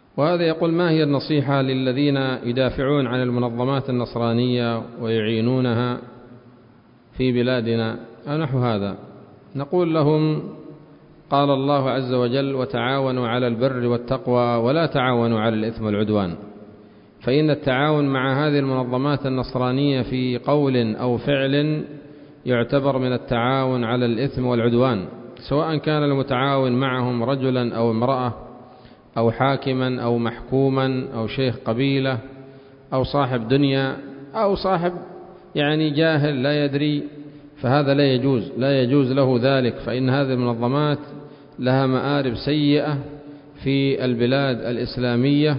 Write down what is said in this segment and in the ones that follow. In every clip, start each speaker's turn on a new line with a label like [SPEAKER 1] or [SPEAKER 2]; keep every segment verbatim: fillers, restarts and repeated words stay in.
[SPEAKER 1] وهذا يقول: ما هي النصيحة للذين يدافعون عن المنظمات النصرانية ويعينونها في بلادنا نحو هذا؟ نقول لهم: قال الله عز وجل: وتعاونوا على البر والتقوى ولا تعاونوا على الإثم والعدوان. فإن التعاون مع هذه المنظمات النصرانية في قول أو فعل يعتبر من التعاون على الإثم والعدوان، سواء كان المتعاون معهم رجلا أو امرأة أو حاكما أو محكوما أو شيخ قبيلة أو صاحب دنيا أو صاحب يعني جاهل لا يدري، فهذا لا يجوز لا يجوز له ذلك. فإن هذه المنظمات لها مآرب سيئة في البلاد الإسلامية،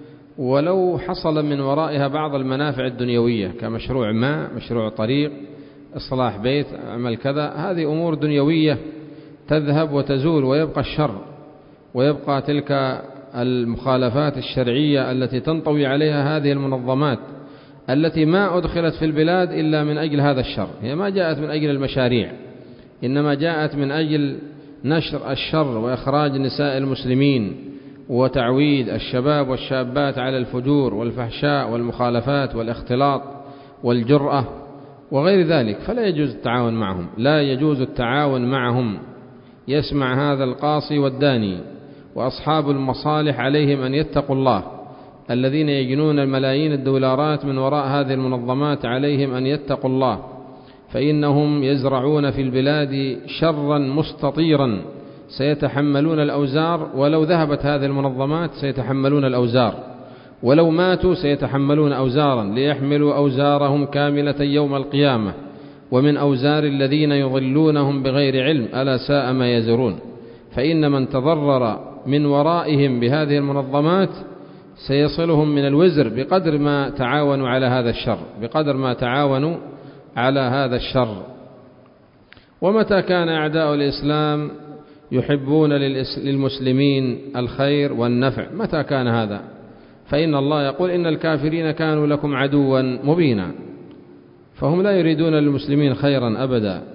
[SPEAKER 1] ولو حصل من ورائها بعض المنافع الدنيوية كمشروع ما، مشروع طريق، إصلاح بيت، عمل كذا، هذه أمور دنيوية تذهب وتزول، ويبقى الشر ويبقى تلك المخالفات الشرعية التي تنطوي عليها هذه المنظمات التي ما أدخلت في البلاد إلا من أجل هذا الشر. هي ما جاءت من أجل المشاريع، إنما جاءت من أجل نشر الشر وإخراج نساء المسلمين وتعويد الشباب والشابات على الفجور والفحشاء والمخالفات والاختلاط والجرأة وغير ذلك. فلا يجوز التعاون معهم، لا يجوز التعاون معهم. يسمع هذا القاصي والداني، وأصحاب المصالح عليهم أن يتقوا الله. الذين يجنون الملايين الدولارات من وراء هذه المنظمات عليهم أن يتقوا الله، فإنهم يزرعون في البلاد شرا مستطيرا سيتحملون الأوزار. ولو ذهبت هذه المنظمات سيتحملون الأوزار، ولو ماتوا سيتحملون أوزارا، ليحملوا أوزارهم كاملة يوم القيامة، ومن أوزار الذين يضلونهم بغير علم، ألا ساء ما يزرون. فإن من تضرر من ورائهم بهذه المنظمات سيصلهم من الوزر بقدر ما تعاونوا على هذا الشر، بقدر ما تعاونوا على هذا الشر. ومتى كان أعداء الإسلام يحبون للمسلمين الخير والنفع؟ متى كان هذا؟ فإن الله يقول: إن الكافرين كانوا لكم عدوا مبينا. فهم لا يريدون للمسلمين خيرا أبدا،